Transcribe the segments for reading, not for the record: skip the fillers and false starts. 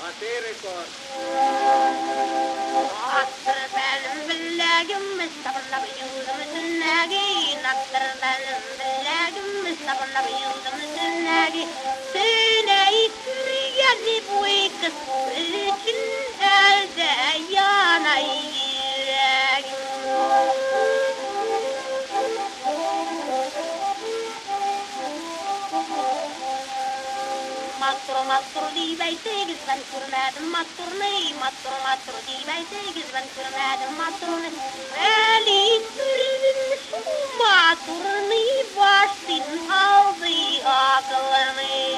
Aterikon. Attır benim billegim, sabırla yüzüm üstündeki. Attır benim billegim, sabırla yüzüm üstündeki. Seni sürüyeli bu ikisi için elde yanay yüreğim. Mastur diyeyseyiz ben sürmedim masturunu. Mastur diyeyseyiz ben sürmedim masturunu. Eli sürülmüş masturunu başın aldı akılını.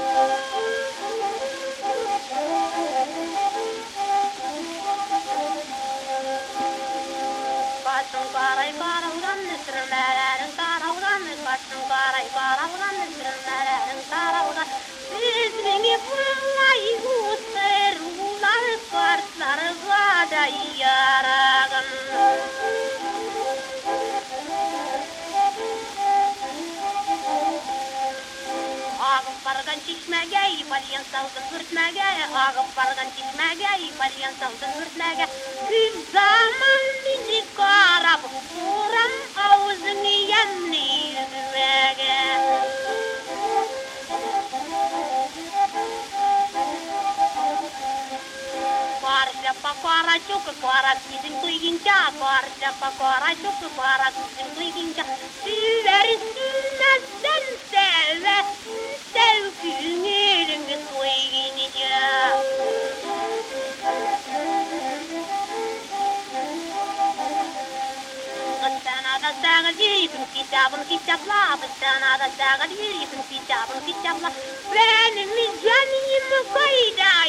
Başım karay karavdan sürmelerin karavdan. Başım karay karavdan sürmelerin karavdan. Bizini fırlay uçer ular kartlar vada yaragın. Ağıp bargan çişmege, balyan salgın hürtmege. Ağıp bargan çişmege, balyan salgın hürtmege. Bir zaman bizi karab, kuram ağzını yemni yüzmege. Pakara çok para bizim kuyunca, para çok para bizim kuyunca. Süversinler sen seve, sevgin elini kuyunca. Sana da sağa yürüyün kitapla, sana da sağa yürüyün kitapla. Benim canımı koyda